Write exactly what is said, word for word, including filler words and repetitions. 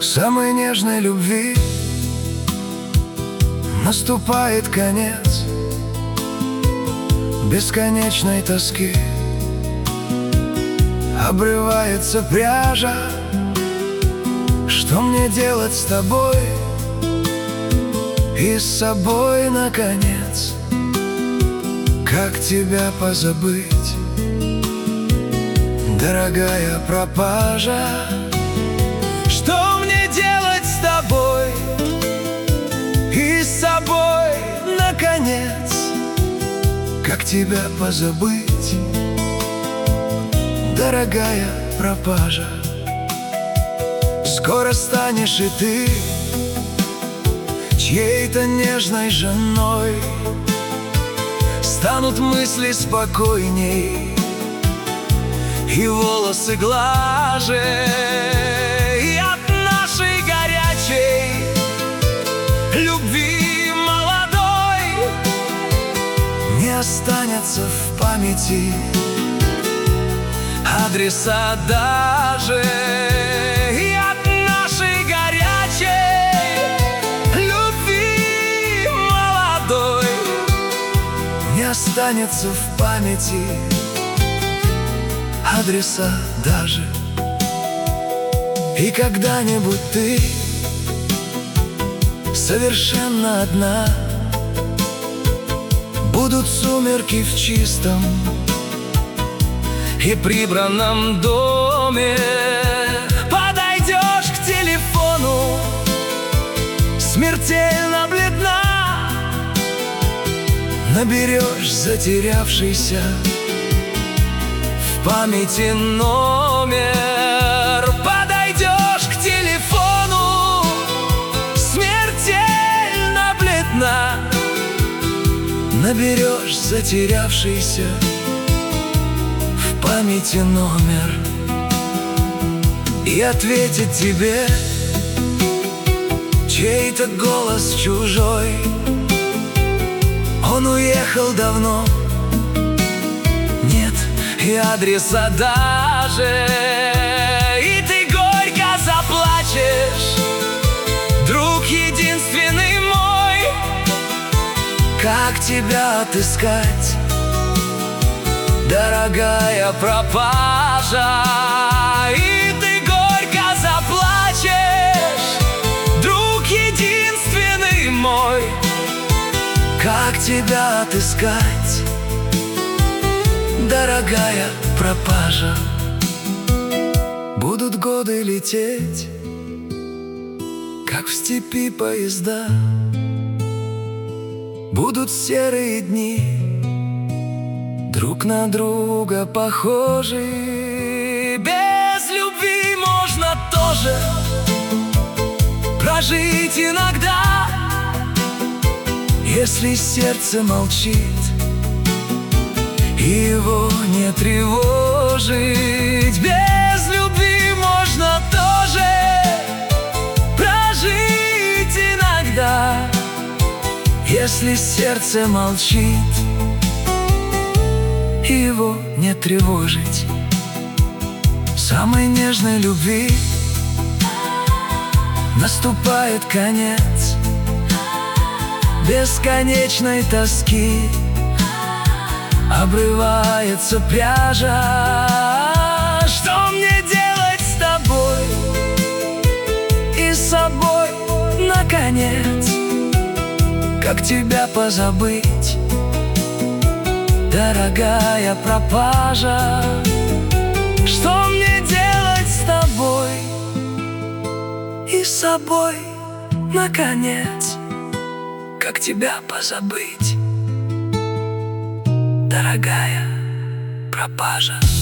Самой нежной любви наступает конец, бесконечной тоски обрывается пряжа. Что мне делать с тобой и с собой, наконец? Как тебя позабыть, дорогая пропажа? Что мне делать с тобой и с собой, наконец? Как тебя позабыть, дорогая пропажа? Скоро станешь и ты чьей-то нежной женой, станут мысли спокойней и волосы глаже, и от нашей горячей любви молодой не останется в памяти адреса даже. И от нашей горячей любви молодой не останется в памяти адреса даже. И когда-нибудь ты совершенно одна, будут сумерки в чистом и прибранном доме. Подойдешь к телефону, смертельно бледна, наберешь затерявшийся в памяти номер. Подойдешь к телефону, смертельно бледна, наберешь затерявшийся в памяти номер. И ответит тебе чей-то голос чужой: он уехал давно, нет и адреса даже. И ты горько заплачешь, друг единственный мой, как тебя отыскать, дорогая пропажа? И ты горько заплачешь, друг единственный мой, как тебя отыскать, дорогая пропажа? Будут годы лететь, как в степи поезда, будут серые дни, друг на друга похожи. Без любви можно тоже прожить иногда, если сердце молчит, его не тревожить. Без любви можно тоже прожить иногда, если сердце молчит, его не тревожить. Самой нежной любви наступает конец, бесконечной тоски обрывается пряжа. Что мне делать с тобой и с собой, наконец? Как тебя позабыть, дорогая пропажа? Что мне делать с тобой и с собой, наконец? Как тебя позабыть, дорогая пропажа?